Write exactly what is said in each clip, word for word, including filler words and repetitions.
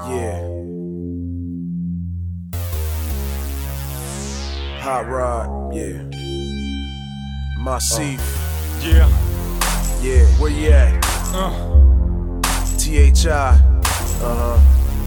Yeah. Hot Rod, yeah. Massif, uh. Yeah. Yeah, where you at? Uh. T H I, uh-huh.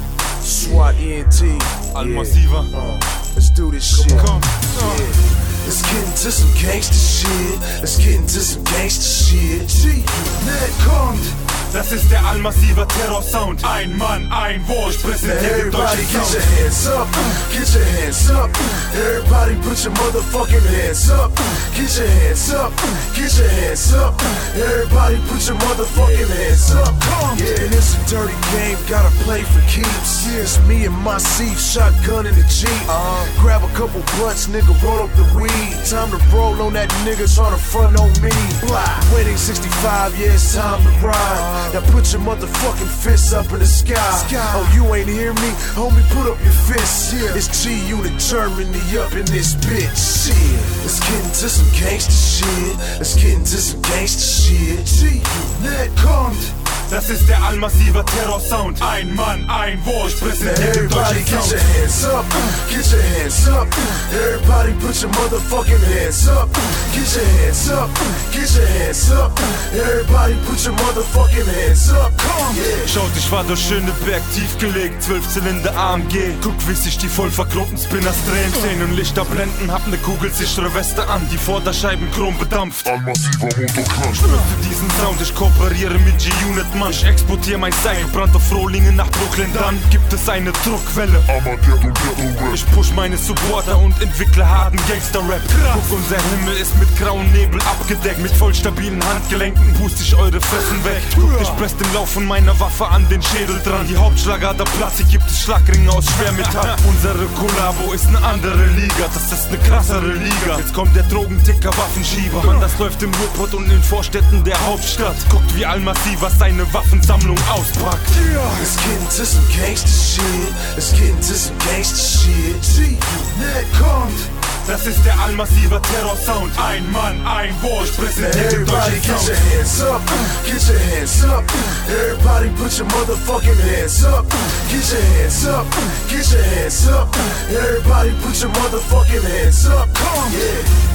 SWAT E N T, Al Massiva. Yeah. Uh, let's do this shit. Come, uh. Yeah. Let's get into some gangsta shit. Let's get into some gangsta shit. G, that kommt. Das ist der Al Massiva Terror Sound. Ein Mann, ein Wurst, präsentiert Everybody deutschen get Sound. your hands up, get your hands up. Everybody put your motherfucking hands up. Get your hands up, get your hands up. Everybody put your motherfucking hands up. Yeah, it's a dirty game, gotta play for keeps. Yeah, it's me and Massif, shotgun in the Jeep. Uh, grab a couple blunts, nigga, roll up the weed. Time to roll on that nigga tryna front on me. Waiting sixty-five, yeah, it's time to ride. Now put your motherfucking fists up in the sky. Oh, you ain't hear me? Homie, put up your fists. It's G Unit Germany up in this bitch. Shit. Let's get into some gangsta shit. Let's get into some gangsta shit. G Unit kommt. Das ist der Al Massiva Terror Sound. Ein Mann, ein Wurst, präsentiert Everybody deutschen get Sound. your hands up, get your hands up. Everybody put your motherfucking hands up. Get your hands up, get your hands up. Everybody put your motherfucking hands up. Come, yeah. Schaut, ich war durch Schöneberg tiefgelegt, zwölf Zylinder A M G. Guck, wie sich die voll verkrummten Spinners drehen. Zehn und Lichter blenden, hab ne kugelsichere Weste an, die Vorderscheiben chrom bedampft. Al Massiva Motoclash. Spürst du diesen Sound? Ich kooperiere mit G-Unit, Mann. Ich exportiere mein Style, gebrannt auf Frohlingen nach Brooklyn. Dann gibt es eine Druckwelle. Armageddon, Ghetto Rap. Ich push meine Supporter und entwickle harten Gangster-Rap. Guck, unser Himmel ist mit grauen Nebel abgedeckt. Mit voll stabilen Handgelenken pust ich eure Fressen weg. Guck, ich press den Lauf von meiner Waffe an den Schädel dran. Die Hauptschlagader Platze gibt es Schlagringe aus Schwermetall. Unsere Kollabo ist ne andere Liga, das ist ne krassere Liga. Jetzt kommt der Drogenticker, Waffenschieber. Mann, das läuft im Ruhrpott und in den Vorstädten der Hauptstadt. Guckt, wie Al Massiva seine Waffensammlung auspackt. Let's get into some gangsta shit. Let's get into some gangsta shit. G Unit kommt. Das ist der Al Massiva Terror Sound. Ein Mann, ein Wurst, präsentiert Everybody deutschen get your Sound. hands up, get your hands up. Everybody put your motherfucking hands up. Get your hands up, get your hands up. Everybody put your motherfucking hands up. Come, yeah.